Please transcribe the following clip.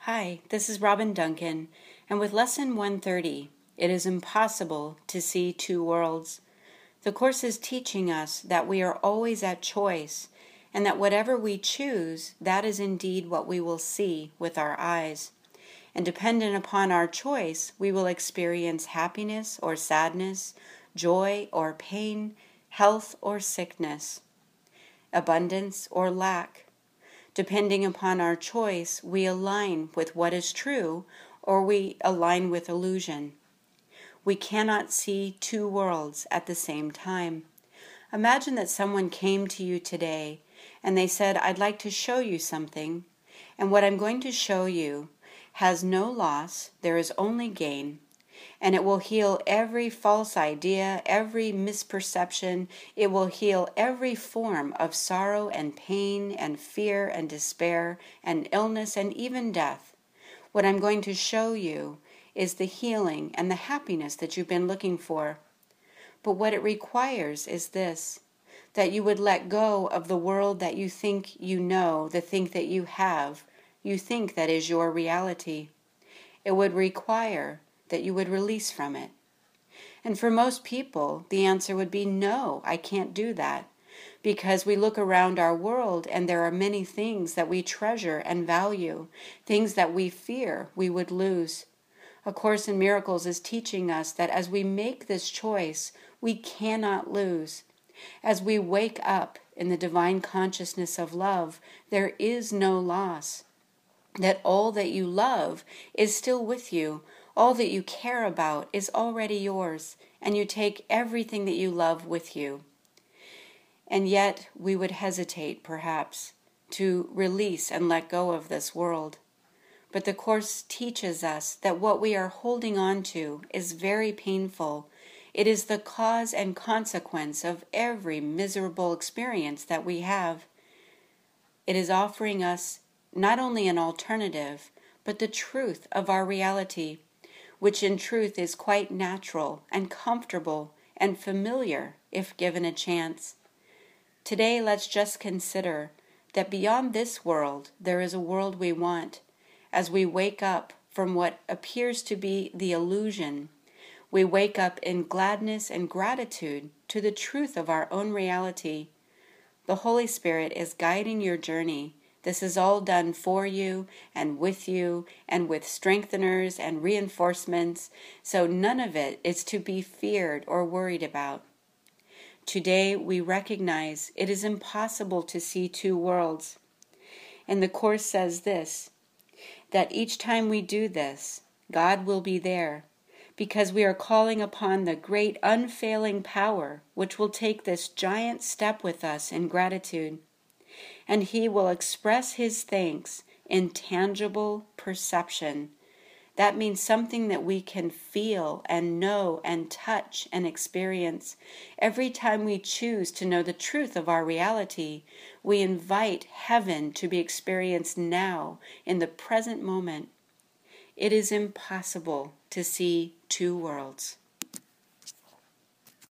Hi, this is Robin Duncan, and with Lesson 130, it is impossible to see two worlds. The Course is teaching us that we are always at choice, and that whatever we choose, that is indeed what we will see with our eyes. And dependent upon our choice, we will experience happiness or sadness, joy or pain, health or sickness, abundance or lack. Depending upon our choice, we align with what is true or we align with illusion. We cannot see two worlds at the same time. Imagine that someone came to you today and they said, "I'd like to show you something, and what I'm going to show you has no loss, there is only gain. And it will heal every false idea, every misperception. It will heal every form of sorrow and pain and fear and despair and illness and even death. What I'm going to show you is the healing and the happiness that you've been looking for. But what it requires is this, that you would let go of the world that you think you know, the think that you have, you think that is your reality. It would require that you would release from it." And for most people, the answer would be no, I can't do that, because we look around our world and there are many things that we treasure and value, things that we fear we would lose. A Course in Miracles is teaching us that as we make this choice, we cannot lose. As we wake up in the divine consciousness of love, there is no loss. That all that you love is still with you. All that you care about is already yours, and you take everything that you love with you. And yet we would hesitate, perhaps, to release and let go of this world. But the Course teaches us that what we are holding on to is very painful. It is the cause and consequence of every miserable experience that we have. It is offering us not only an alternative, but the truth of our reality, which in truth is quite natural and comfortable and familiar if given a chance. Today, let's just consider that beyond this world, there is a world we want. As we wake up from what appears to be the illusion, we wake up in gladness and gratitude to the truth of our own reality. The Holy Spirit is guiding your journey. This is all done for you and with strengtheners and reinforcements, so none of it is to be feared or worried about. Today we recognize it is impossible to see two worlds. And the Course says this, that each time we do this, God will be there, because we are calling upon the great unfailing power which will take this giant step with us in gratitude. And He will express His thanks in tangible perception. That means something that we can feel and know and touch and experience. Every time we choose to know the truth of our reality, we invite heaven to be experienced now in the present moment. It is impossible to see two worlds.